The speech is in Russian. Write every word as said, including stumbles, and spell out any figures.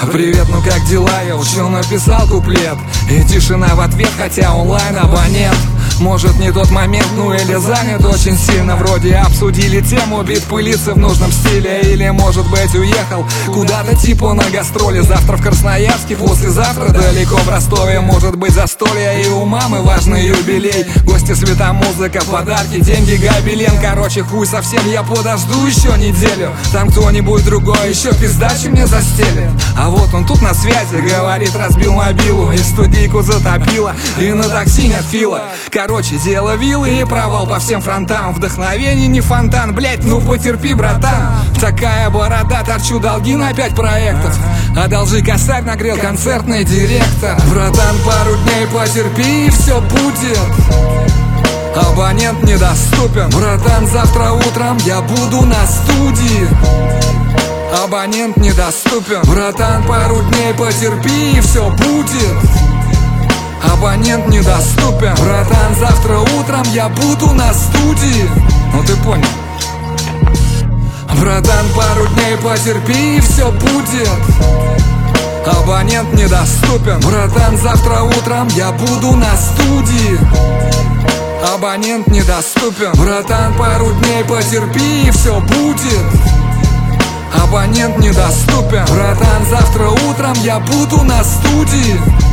Привет, ну как дела? Я учил, написал куплет. И тишина в ответ, хотя онлайн абонент. Может не тот момент, ну или занят очень сильно. Вроде обсудили тему, бит пылится в нужном стиле. Или может быть уехал куда-то типа на гастроли. Завтра в Красноярске, послезавтра далеко в Ростове. Может быть застолье и у мамы важный юбилей. Гости, светомузыка, подарки, деньги, гобелен. Короче, хуй совсем, я подожду еще неделю. Там кто-нибудь другой еще пиздачи мне застелит. А вот он тут на связи, говорит, разбил мобилу. И студийку затопило, и на такси нет фила. Короче, дело виллы и провал по всем фронтам. Вдохновение не фонтан, блять, ну потерпи, братан. Такая борода, торчу долги на пять проектов. Одолжи косарь, нагрел концертный директор. Братан, пару дней потерпи и все будет. Абонент недоступен. Братан, завтра утром я буду на студии. Абонент недоступен. Братан, пару дней потерпи и все будет. Абонент недоступен. Братан, завтра утром я буду на студии. Ну ты понял. Братан, пару дней потерпи и все будет. Абонент недоступен. Братан, завтра утром я буду на студии. Абонент недоступен. Братан, пару дней потерпи и все будет. Абонент недоступен. Братан, завтра утром я буду на студии.